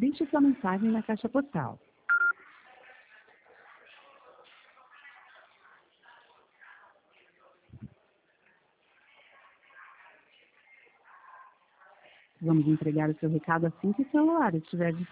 Deixe sua mensagem na caixa postal. Vamos entregar o seu recado assim que o celular estiver disponível.